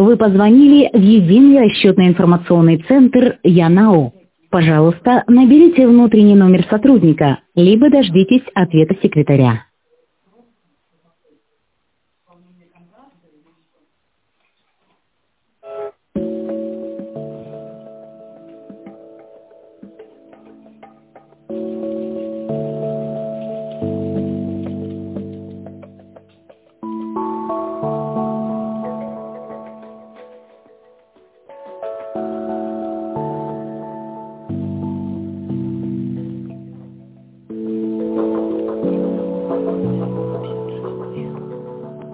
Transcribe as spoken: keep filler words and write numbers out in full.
Вы позвонили в единый расчетно-информационный центр Янао. Пожалуйста, наберите внутренний номер сотрудника, либо дождитесь ответа секретаря.